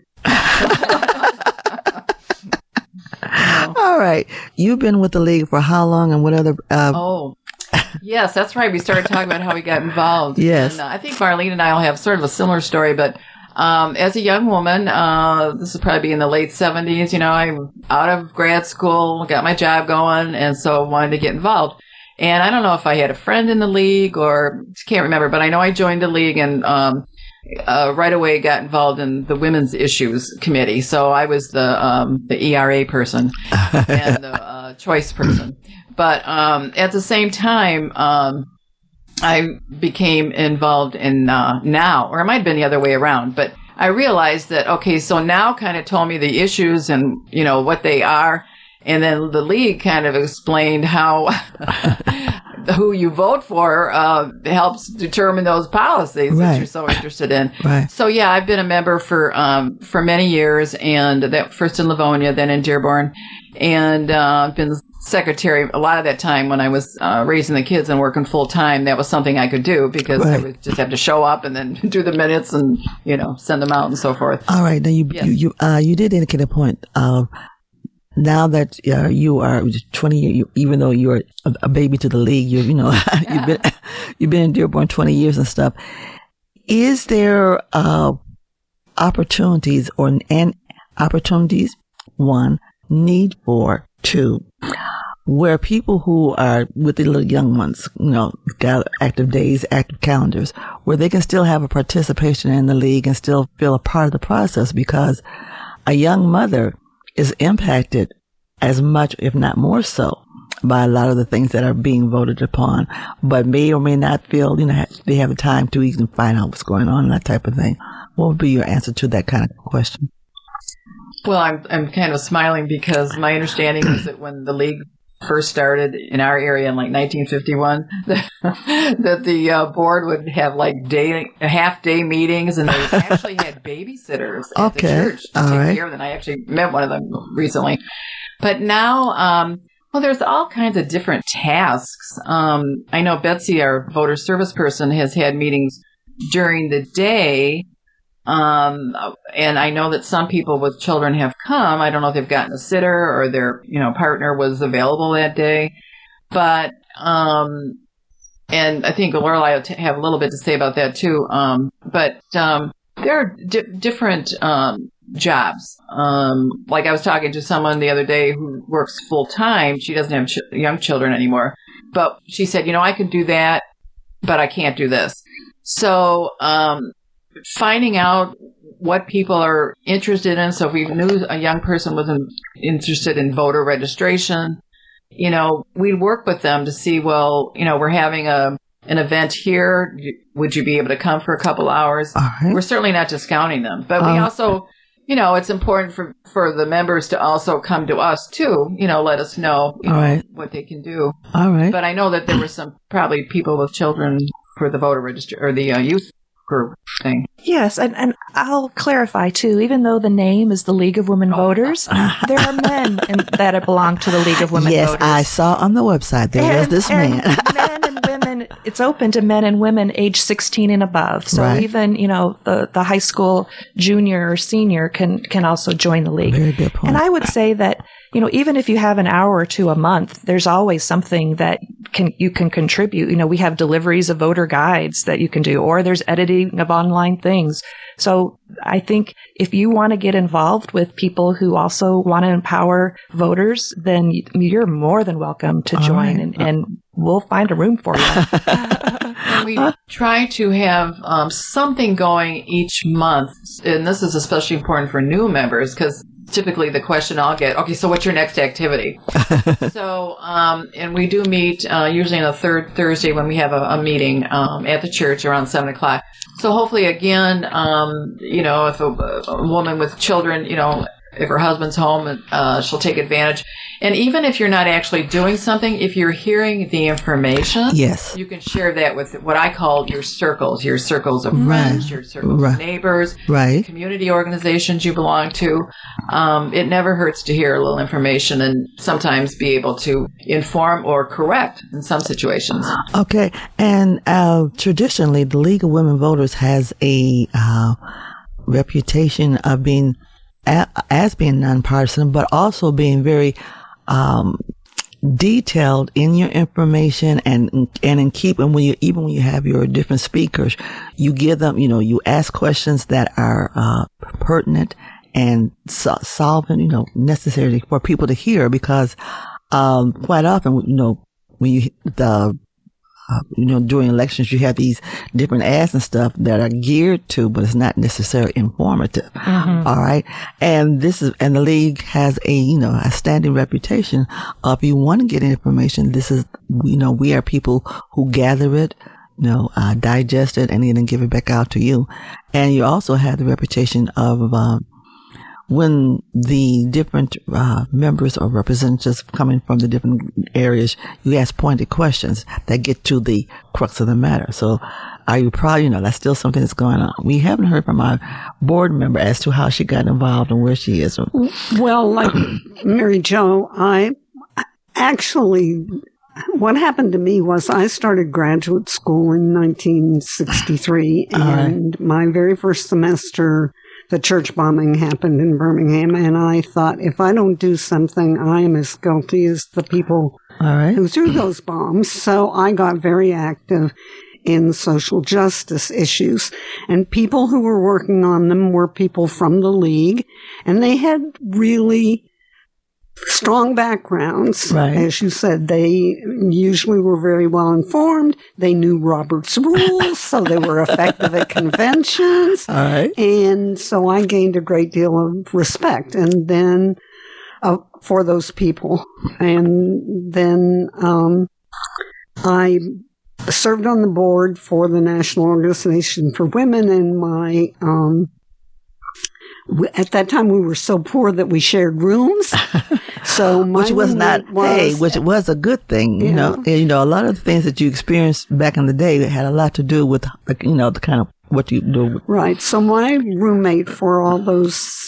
All right. You've been with the league for how long, and what other... Yes, that's right. We started talking about how we got involved. Yes. And I think Marlene and I will have sort of a similar story, but as a young woman, this would probably be in the late 70s, I'm out of grad school, got my job going, and so wanted to get involved. And I don't know if I had a friend in the league or can't remember, but I know I joined the league and right away got involved in the women's issues committee. So I was the ERA person and the choice person. But at the same time, I became involved in NOW, or it might have been the other way around. But I realized that, okay, so NOW kind of told me the issues and, what they are. And then the league kind of explained how who you vote for helps determine those policies that you're so interested in. Right. So yeah, I've been a member for many years, and that first in Livonia, then in Dearborn, and been secretary a lot of that time when I was raising the kids and working full time. That was something I could do because I would just have to show up and then do the minutes and send them out and so forth. All right. Now you did indicate a point of. Now that you are 20, even though you're a baby to the league, you've been in Dearborn 20 years and stuff. Is there opportunities one, need for two, where people who are with the little young ones, gather active days, active calendars, where they can still have a participation in the league and still feel a part of the process, because a young mother is impacted as much, if not more so, by a lot of the things that are being voted upon, but may or may not feel, they have the time to even find out what's going on and that type of thing. What would be your answer to that kind of question? Well, I'm kind of smiling because my understanding was that when the league first started in our area in like 1951, that the board would have like half-day meetings, and they actually had babysitters at the church to take care of them. I actually met one of them recently. But now Well, there's all kinds of different tasks. I know Betsy, our voter service person, has had meetings during the day. And I know that some people with children have come. I don't know if they've gotten a sitter or their, partner was available that day. But, and I think Lorelai will have a little bit to say about that too. But there are different, jobs. Like I was talking to someone the other day who works full time. She doesn't have young children anymore, but she said, I can do that, but I can't do this. So, finding out what people are interested in. So if we knew a young person was interested in voter registration, we'd work with them to see, well, we're having an event here. Would you be able to come for a couple hours? Right. We're certainly not discounting them, but we also, it's important for the members to also come to us too, let us know, what they can do. All right. But I know that there were some probably people with children for the voter register or the youth group thing. Yes, and I'll clarify too, even though the name is the League of Women Voters, there are men that belong to the League of Women Voters. Yes, I saw on the website there was this man. Men and women, it's open to men and women age 16 and above. So even, the high school junior or senior can also join the league. Very good point. And I would say that, even if you have an hour or two a month, there's always something that you can contribute. We have deliveries of voter guides that you can do, or there's editing of online things. So I think if you want to get involved with people who also want to empower voters, then you're more than welcome to join, and we'll find a room for you. And we try to have something going each month, and this is especially important for new members because typically the question I'll get, okay, so what's your next activity? So, and we do meet usually on the third Thursday when we have a meeting at the church around 7 o'clock. So hopefully, again, if a woman with children, if her husband's home, she'll take advantage. And even if you're not actually doing something, if you're hearing the information, you can share that with what I call your circles of friends, your circles of neighbors, community organizations you belong to. It never hurts to hear a little information and sometimes be able to inform or correct in some situations. Okay. And traditionally, the League of Women Voters has a reputation of being as being nonpartisan, but also being very detailed in your information and in keeping even when you have your different speakers, you give them, you ask questions that are pertinent and solvent, necessary for people to hear, because quite often, when you during elections, you have these different ads and stuff that are geared to, but it's not necessarily informative. Mm-hmm. All right. And the league has a standing reputation of, if you want to get information, this is, we are people who gather it, digest it, and then give it back out to you. And you also have the reputation of, when the different members or representatives coming from the different areas, you ask pointed questions that get to the crux of the matter. So are you proud? That's still something that's going on. We haven't heard from our board member as to how she got involved and where she is. Well, like Mary Jo, what happened to me was I started graduate school in 1963, and my very first semester, the church bombing happened in Birmingham, and I thought, if I don't do something, I am as guilty as the people who threw those bombs. So I got very active in social justice issues, and people who were working on them were people from the league, and they had really strong backgrounds. Right. As you said, they usually were very well informed. They knew Robert's rules, so they were effective at conventions. All right. And so I gained a great deal of respect, and then for those people. And then I served on the board for the National Organization for Women, and my at that time we were so poor that we shared rooms. So which was a good thing, you know. And, a lot of the things that you experienced back in the day had a lot to do with, the kind of what you do. Right. So my roommate for all those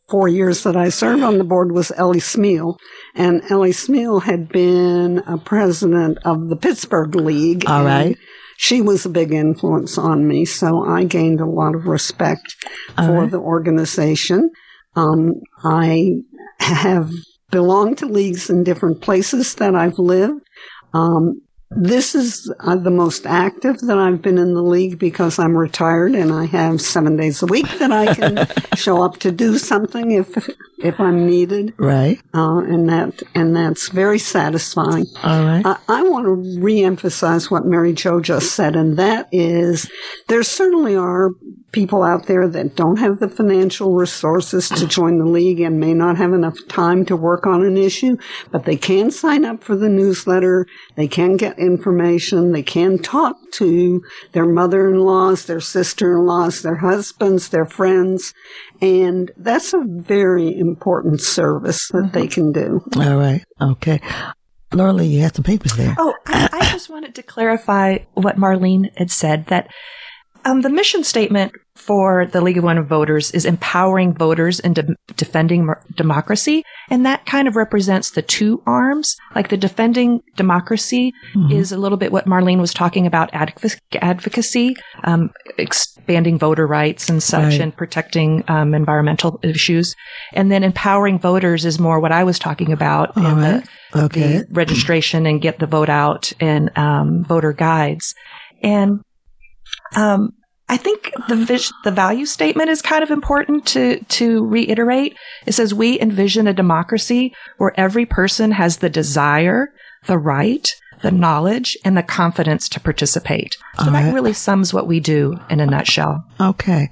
4 years that I served on the board was Ellie Smeal. And Ellie Smeal had been a president of the Pittsburgh League. All right. She was a big influence on me, so I gained a lot of respect for the organization. I have belonged to leagues in different places that I've lived. This is the most active that I've been in the league because I'm retired and I have 7 days a week that I can show up to do something if I'm needed. Right. And that's very satisfying. All right. I want to reemphasize what Mary Jo just said, and that is there certainly are people out there that don't have the financial resources to join the league and may not have enough time to work on an issue, but they can sign up for the newsletter. They can get information. They can talk to their mother-in-laws, their sister-in-laws, their husbands, their friends. And that's a very important service that they can do. All right. Okay. Laura Lee, you had some papers there. Oh, I just wanted to clarify what Marlene had said, that the mission statement for the League of Women Voters is empowering voters and defending democracy. And that kind of represents the two arms. Like the defending democracy is a little bit what Marlene was talking about, advocacy, expanding voter rights and such, and protecting environmental issues. And then empowering voters is more what I was talking about in the registration and get the vote out and voter guides. And I think the value statement is kind of important to reiterate. It says, we envision a democracy where every person has the desire, the right, the knowledge, and the confidence to participate. So that really sums what we do in a nutshell. Okay.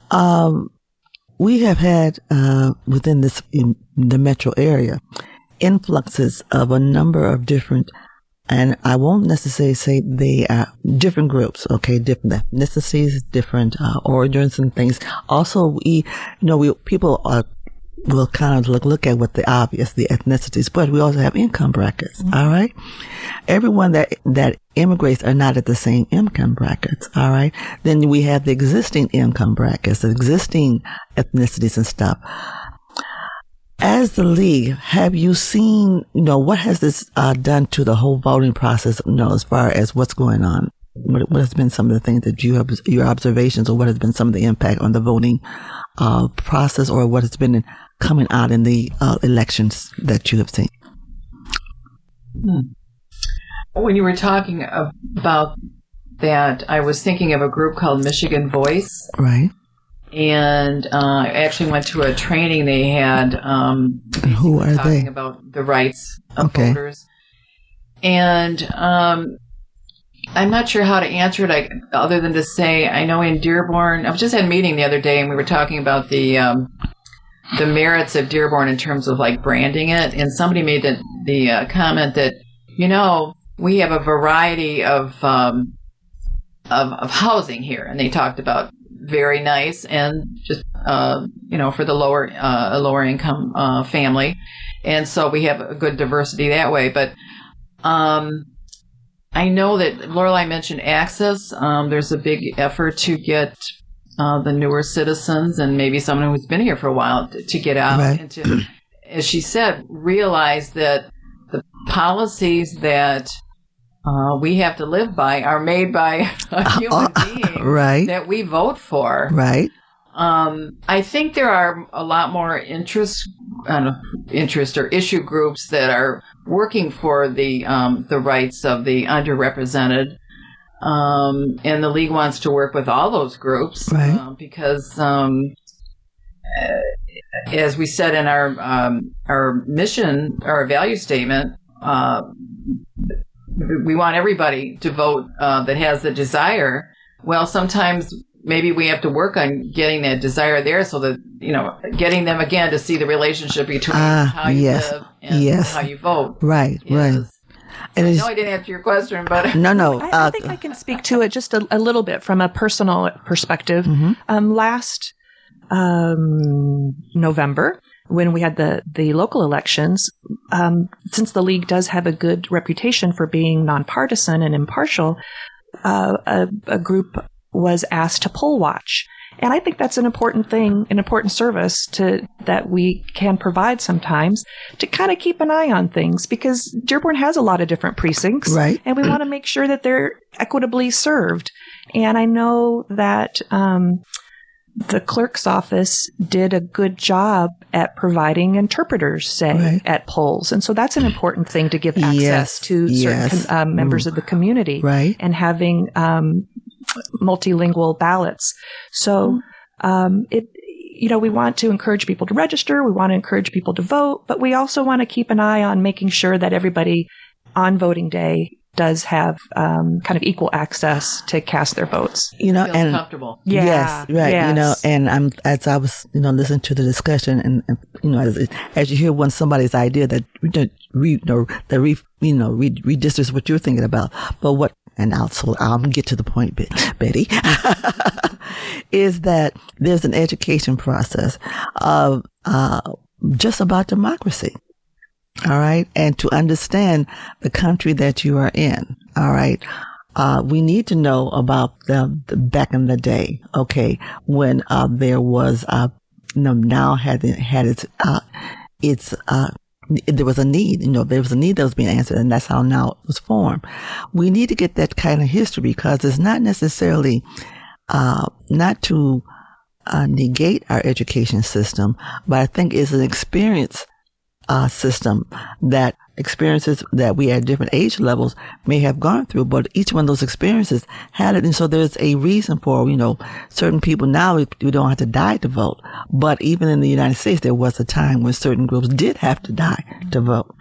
We have had, within the metro area, influxes of a number of different, and I won't necessarily say they are different groups, okay, different ethnicities, different origins and things. Also, people will kind of look at what the obvious, the ethnicities, but we also have income brackets, all right? Everyone that immigrates are not at the same income brackets, all right? Then we have the existing income brackets, the existing ethnicities and stuff. As the league, have you seen, what has this done to the whole voting process, as far as what's going on? What has been some of the things that you have, your observations, or what has been some of the impact on the voting process, or what has been coming out in the elections that you have seen? When you were talking about that, I was thinking of a group called Michigan Voice. Right. And I actually went to a training they had. Who are talking they? About the rights of voters. And I'm not sure how to answer it other than to say, I know in Dearborn, I was just at a meeting the other day and we were talking about the merits of Dearborn in terms of like branding it. And somebody made the comment that, we have a variety of housing here. And they talked about very nice and just, for the lower income family. And so we have a good diversity that way. But I know that Lorelai mentioned access. There's a big effort to get the newer citizens and maybe someone who's been here for a while to get out and to, as she said, realize that the policies that we have to live by are made by a human being that we vote for. Right. I think there are a lot more interest or issue groups that are working for the rights of the underrepresented, and the league wants to work with all those groups, because as we said in our mission, our value statement, we want everybody to vote that has the desire. Well, sometimes maybe we have to work on getting that desire there so that, getting them again to see the relationship between how you live and how you vote. Right. And I know I didn't answer your question, but... No. I think I can speak to it just a little bit from a personal perspective. Last November, when we had the local elections, since the league does have a good reputation for being nonpartisan and impartial, a group was asked to poll watch. And I think that's an important thing, an important service that we can provide sometimes to kind of keep an eye on things, because Dearborn has a lot of different precincts. Right. And we want to make sure that they're equitably served. And I know that the clerk's office did a good job at providing interpreters, say, at polls. And so that's an important thing to give access to certain members of the community. Right. And having multilingual ballots. So we want to encourage people to register. We want to encourage people to vote. But we also want to keep an eye on making sure that everybody on voting day does have kind of equal access to cast their votes. Feels comfortable. Yeah. Yes, right. Yes. And as I was, listening to the discussion, and as you hear somebody's idea that redistricts what you're thinking about, but what, and I'll get to the point, Betty, is that there's an education process of just about democracy. All right. And to understand the country that you are in. All right. We need to know about the back in the day. Okay. When, there was, now there was a need, there was a need that was being answered, and that's how now it was formed. We need to get that kind of history, because it's not necessarily, not to, negate our education system, but I think it's an experience system, that experiences that we at different age levels may have gone through, but each one of those experiences had it. And so there's a reason for, certain people now, we don't have to die to vote. But even in the United States, there was a time when certain groups did have to die to vote.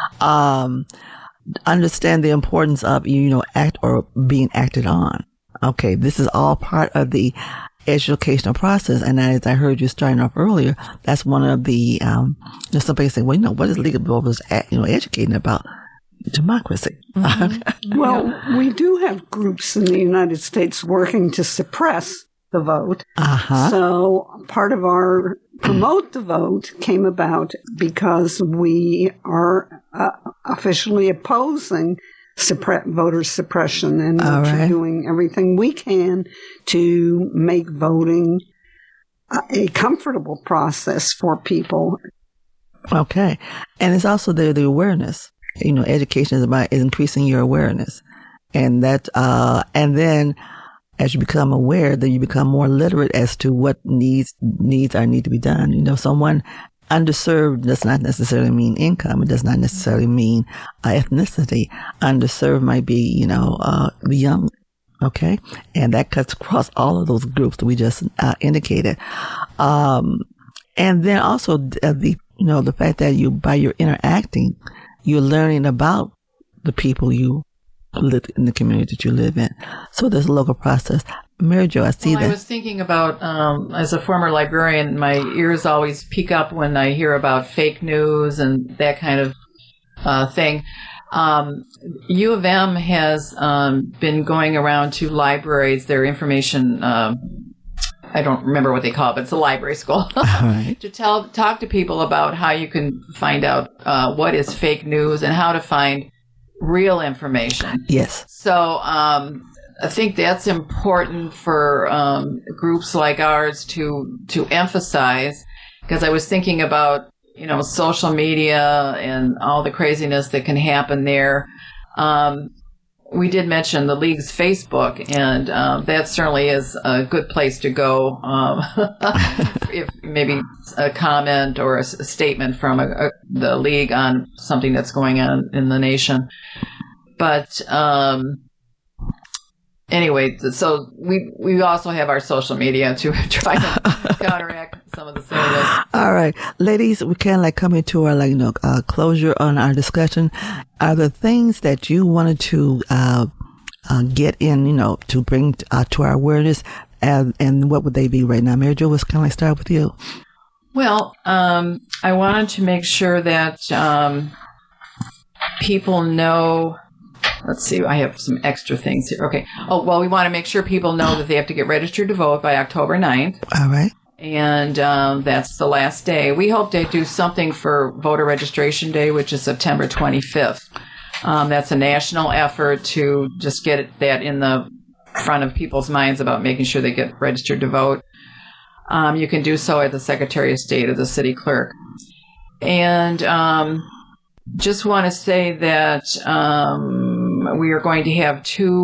Understand the importance of, act or being acted on. Okay. This is all part of the educational process. And as I heard you starting off earlier, that's one of the, somebody saying, well, what is legal voters, educating about? Democracy. Mm-hmm. Well, we do have groups in the United States working to suppress the vote. So part of our Promote the Vote came about because we are officially opposing voter suppression, and we're doing everything we can to make voting a comfortable process for people. Okay. And it's also the awareness. Education is about increasing your awareness. And that, and then as you become aware, then you become more literate as to what needs need to be done. Someone underserved does not necessarily mean income. It does not necessarily mean ethnicity. Underserved might be, the young. Okay. And that cuts across all of those groups that we just indicated. And then also the fact that by your interacting, you're learning about the people you live in, the community that you live in. So there's a local process. Mary Jo, I see that. I was thinking about, as a former librarian, my ears always peak up when I hear about fake news and that kind of thing. U of M has been going around to libraries, their information, I don't remember what they call it, but it's a library school, to talk to people about how you can find out what is fake news and how to find real information. Yes. So I think that's important for groups like ours to emphasize, because I was thinking about, social media and all the craziness that can happen there. We did mention the League's Facebook, and that certainly is a good place to go if maybe a comment or a statement from the League on something that's going on in the nation. But anyway, so we also have our social media to try to counteract some of the silliness. All right, ladies, we can come into our closure on our discussion. Are there things that you wanted to get in, to bring to our awareness, and what would they be right now? Mary Jo, let's kind of start with you. Well, I wanted to make sure that people know. Let's see, I have some extra things here. Okay. Oh, well, we want to make sure people know that they have to get registered to vote by October 9th. All right. And that's the last day. We hope to do something for Voter Registration Day, which is September 25th. That's a national effort to just get that in the front of people's minds about making sure they get registered to vote. you can do so at the Secretary of State or the city clerk. And just want to say that we are going to have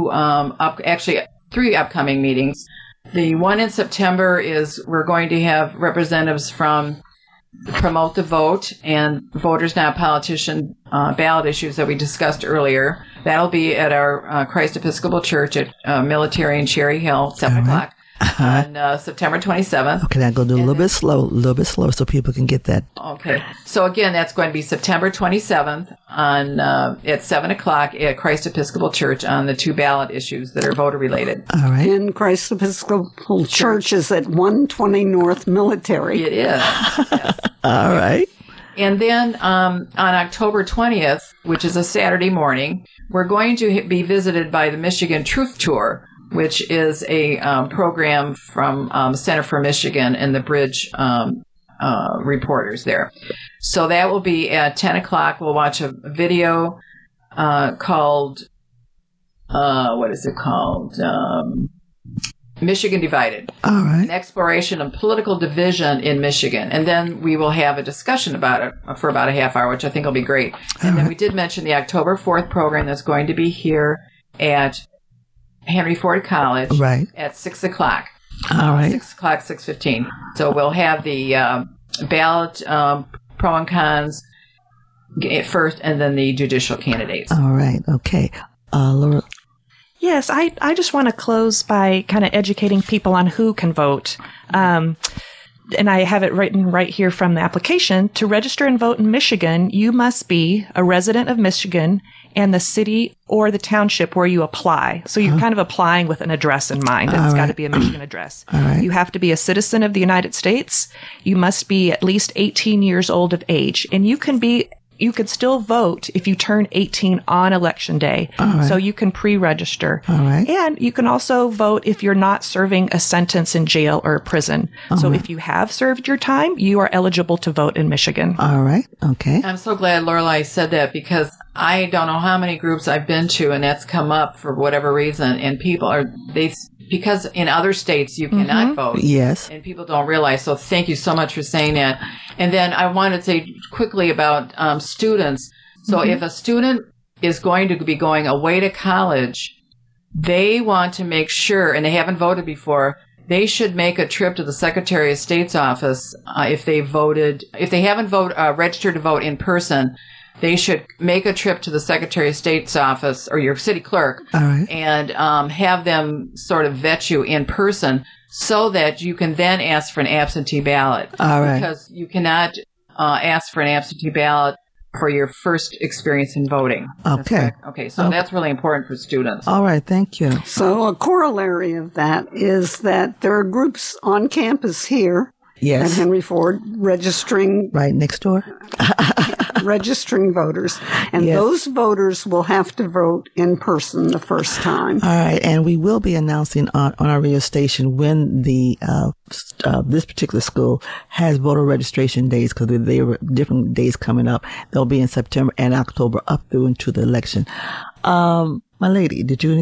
three upcoming meetings. The one in September is we're going to have representatives from Promote the Vote and Voters Not Politician ballot issues that we discussed earlier. That'll be at our Christ Episcopal Church at Military and Cherry Hill, 7 o'clock. On September 27th. Okay, now go do a little bit slow so people can get that. Okay. So again, that's going to be September 27th at 7 o'clock at Christ Episcopal Church on the two ballot issues that are voter related. All right. And Christ Episcopal Church is at 120 North Military. It is. Yes. All right. And then on October 20th, which is a Saturday morning, we're going to be visited by the Michigan Truth Tour, which is a program from Center for Michigan and the Bridge reporters there. So that will be at 10 o'clock. We'll watch a video called, what is it called? Michigan Divided. All right. An exploration of political division in Michigan. And then we will have a discussion about it for about a half hour, which I think will be great. And then we did mention the October 4th program that's going to be here at Henry Ford College at 6 o'clock. All right. 6 o'clock, 6:15. So we'll have the ballot pro and cons first and then the judicial candidates. All right. Okay. Laura. Yes, I just want to close by kind of educating people on who can vote. And I have it written right here from the application. To register and vote in Michigan, you must be a resident of Michigan and the city or the township where you apply. So you're kind of applying with an address in mind. And it's got to be a Michigan address. You have to be a citizen of the United States. You must be at least 18 years old of age. And you can still vote if you turn 18 on election day. So you can pre-register. And you can also vote if you're not serving a sentence in jail or prison. So if you have served your time, you are eligible to vote in Michigan. All right. Okay. I'm so glad Lorelei said that because I don't know how many groups I've been to and that's come up for whatever reason. And people because in other states you cannot vote. Yes. And people don't realize. So thank you so much for saying that. And then I wanted to say quickly about students. So if a student is going to be going away to college, they want to make sure, and they haven't voted before, they should make a trip to the Secretary of State's office if they haven't registered to vote in person. They should make a trip to the Secretary of State's office or your city clerk and have them sort of vet you in person so that you can then ask for an absentee ballot. Because you cannot ask for an absentee ballot for your first experience in voting. Okay, so that's really important for students. All right, thank you. So a corollary of that is that there are groups on campus here at Henry Ford registering. Right next door. Registering voters. And those voters will have to vote in person the first time. All right. And we will be announcing on our radio station when the this particular school has voter registration days because there were different days coming up. They'll be in September and October up through into the election. My lady, did you